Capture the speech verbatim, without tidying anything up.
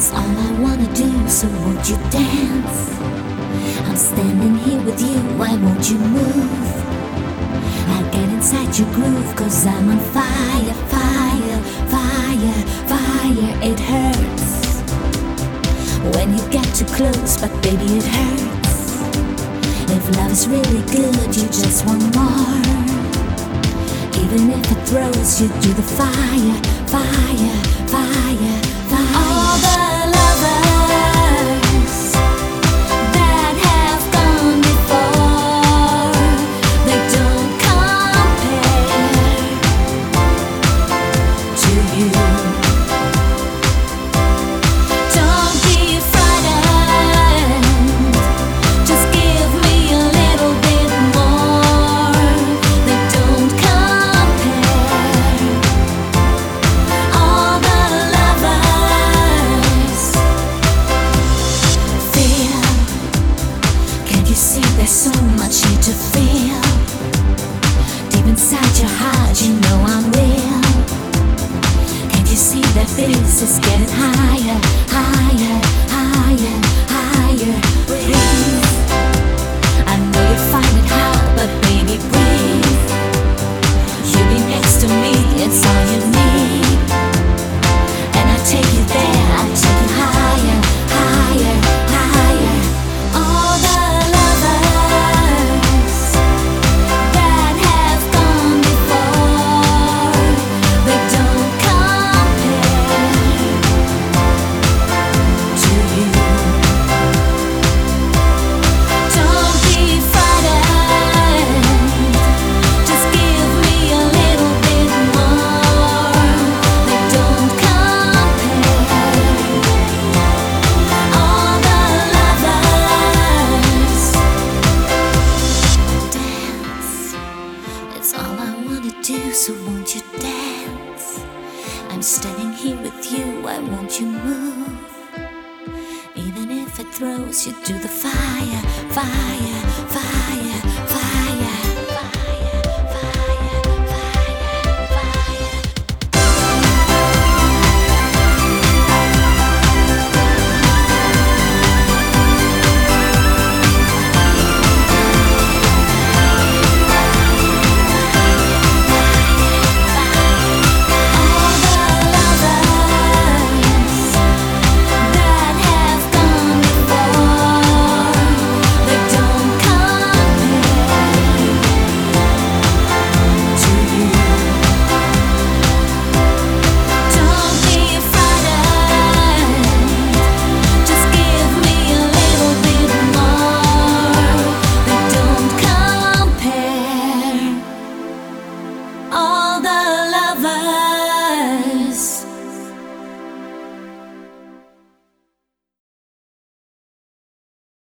It's all I wanna do, so won't you dance? I'm standing here with you, why won't you move? I'll get inside your groove, cause I'm on fire, fire, fire, fire. It hurts when you get too close, but baby it hurts. If love is really good, you just want more. Even if it throws you to the fire, fire, fire, fire. All the lovers that have gone before, they don't compare to you. Don't be frightened, just give me a little bit more. They don't compare. All the lovers feel. Can't you see there's so much here to feel? Deep inside your heart, you know I'm real. Can't you see that this is getting higher, higher, higher, higher? Breathe. I know you find it hard, but baby breathe. You be next to me, it's all you need. And I take you there, I take you higher, higher, higher. All the lovers that have gone before, they don't compare to you. Don't be frightened, just give me a little bit more. They don't compare. All the lovers dance. It's all I wanna do, so won't you dance? I'm standing here with you, why won't you move? Even if it throws you to the fire, fire, fire.